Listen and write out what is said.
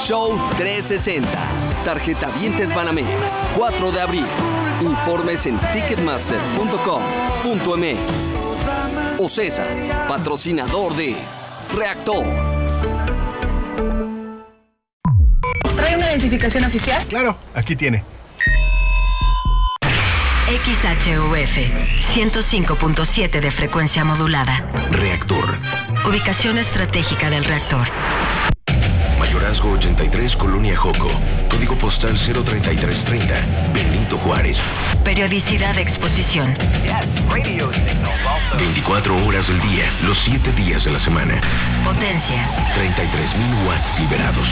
Show 360. Tarjetavientes Banamex, 4 de abril. Informes en ticketmaster.com.mx. Ocesa, patrocinador de Reactor. ¿Trae una identificación oficial? Claro, aquí tiene. XHUF 105.7 de frecuencia modulada. Reactor. Ubicación estratégica del reactor. Mayorazgo 83, Colonia Joco. Código postal 03330, Benito Juárez. Periodicidad de exposición. 24 horas del día, los 7 días de la semana. Potencia. 33,000 watts liberados.